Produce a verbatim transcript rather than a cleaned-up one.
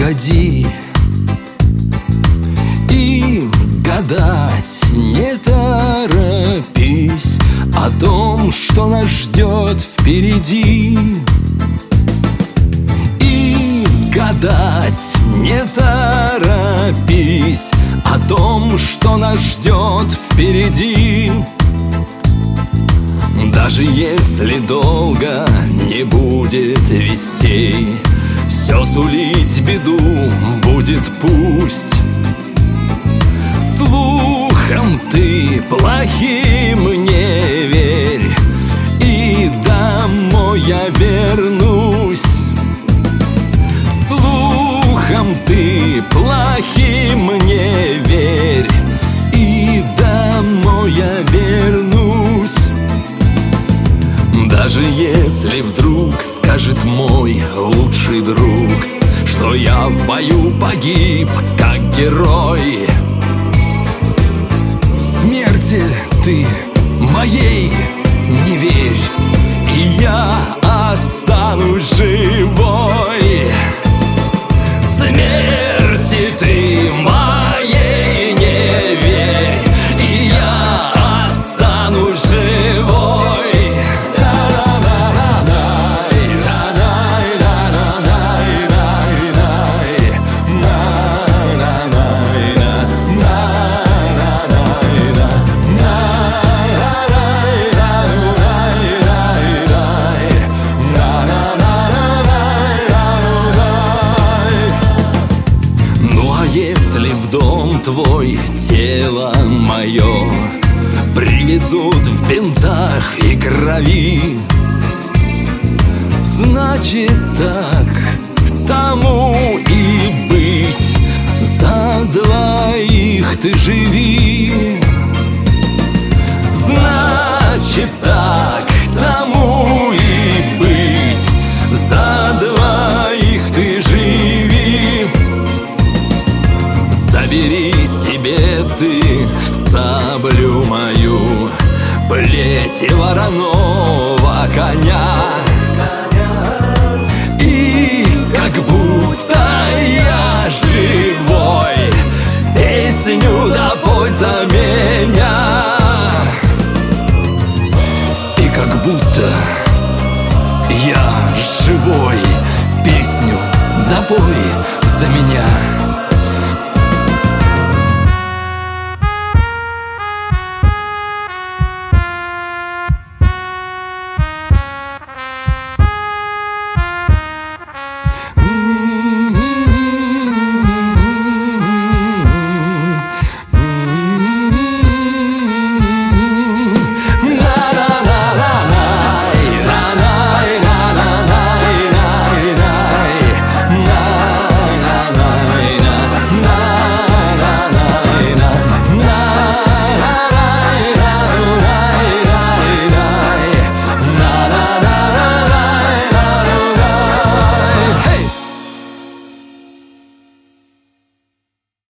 погоди и гадать не торопись о том, что нас ждет впереди. И гадать не торопись о том, что нас ждет впереди. Даже если долго не будет вестей, все сулить беду будет пусть. Слухом ты плохим не верь, и домой я вернусь. Слухом ты плохим не верь, и домой я вернусь. Даже если вдруг скажет мой лучший друг, что я в бою погиб как герой, смерти ты моей не верь, и я останусь живой. Смерти ты моей не верь, и я останусь живой. Если в дом твой тело мое привезут в бинтах и крови, значит так тому и быть, за двоих ты живи. Значит так тому и быть, за двоих ты живи. Забери себе ты саблю мою, плеть и вороного коня, и как будто я живой песню допой за меня. И как будто я живой песню допой за меня.